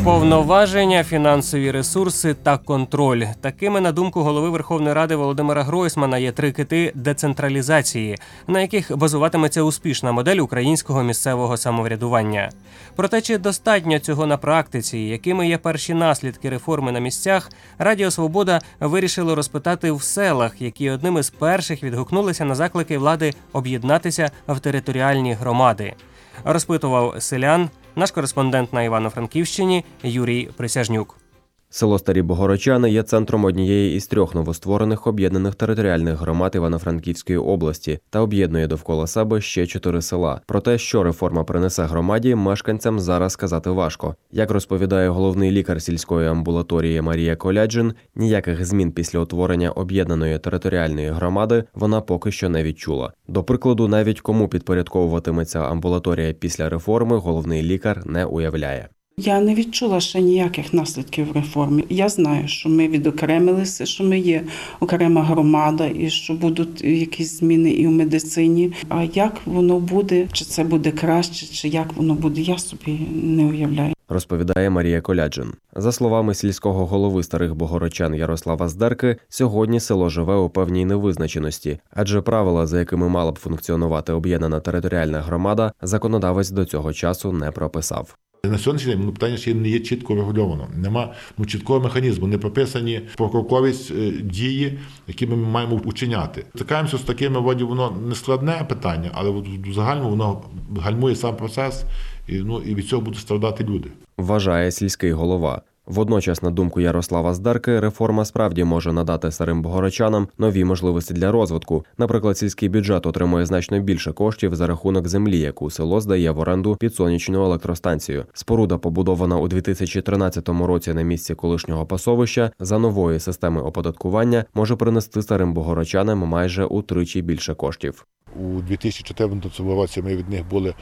Повноваження, фінансові ресурси та контроль. Такими, на думку голови Верховної Ради Володимира Гройсмана, є три кити децентралізації, на яких базуватиметься успішна модель українського місцевого самоврядування. Проте, чи достатньо цього на практиці, якими є перші наслідки реформи на місцях, Радіо Свобода вирішило розпитати в селах, які одним із перших відгукнулися на заклики влади об'єднатися в територіальні громади. Розпитував селян наш кореспондент на Івано-Франківщині Юрій Присяжнюк. Село Старі Богородчани є центром однієї із трьох новостворених об'єднаних територіальних громад Івано-Франківської області та об'єднує довкола себе ще 4 села. Про те, що реформа принесе громаді, мешканцям зараз сказати важко. Як розповідає головний лікар сільської амбулаторії Марія Коляджин, ніяких змін після утворення об'єднаної територіальної громади вона поки що не відчула. До прикладу, навіть кому підпорядковуватиметься амбулаторія після реформи, головний лікар не уявляє. Я не відчула ще ніяких наслідків реформи. Я знаю, що ми відокремилися, що ми є окрема громада і що будуть якісь зміни і в медицині. А як воно буде, чи це буде краще, чи як воно буде, я собі не уявляю. Розповідає Марія Коляджин. За словами сільського голови Старих Богородчан Ярослава Здерки, сьогодні село живе у певній невизначеності, адже правила, за якими мала б функціонувати об'єднана територіальна громада, законодавець до цього часу не прописав. На сьогоднішній день питання ще не є чітко регульовано. Нема чіткого механізму, не прописані покроковість дії, які ми маємо вчиняти. Стикаємося з такими, воно не складне питання, але в загальному воно гальмує сам процес, і від цього будуть страждати люди. Вважає сільський голова. Водночас, на думку Ярослава Здерки, реформа справді може надати старим богородчанам нові можливості для розвитку. Наприклад, сільський бюджет отримує значно більше коштів за рахунок землі, яку село здає в оренду під сонячну електростанцію. Споруда, побудована у 2013 році на місці колишнього пасовища, за нової системи оподаткування може принести старим богородчанам майже утричі більше коштів. У 2014 році ми від них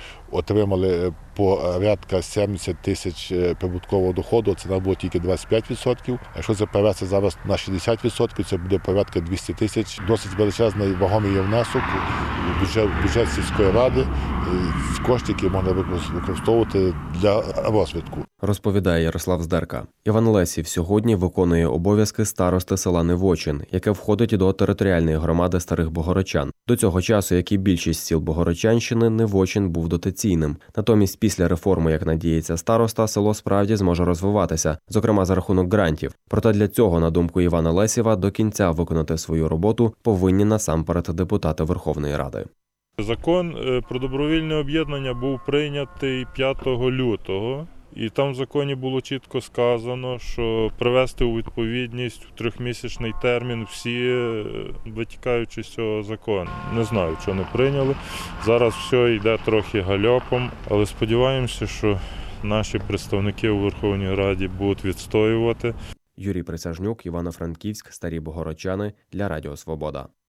отримали порядка 70 тисяч прибуткового доходу, це нам було тільки 25%. Якщо це перевести зараз на 60%, це буде порядка 200 тисяч. Досить величезний вагомий є внесок у бюджет сільської ради, кошти, які можна використовувати для розвитку. Розповідає Ярослав Здерка. Іван Лесів сьогодні виконує обов'язки старости села Невочин, яке входить до територіальної громади Старих Богородчан. До цього часу, як і більшість сіл Богородчанщини, Невочин був дотаційним. Натомість після реформи, як надіється староста, село справді зможе розвиватися, зокрема за рахунок грантів. Проте для цього, на думку Івана Лесєва, до кінця виконати свою роботу повинні насамперед депутати Верховної Ради. Закон про добровільне об'єднання був прийнятий 5 лютого. І там в законі було чітко сказано, що привести у відповідність в 3-місячний термін всі витікаючи з цього закону. Не знаю, чого не прийняли. Зараз все йде трохи гальопом, але сподіваємося, що наші представники у Верховній Раді будуть відстоювати. Юрій Присяжнюк, Івано-Франківськ, Старі Богородчани для Радіо Свобода.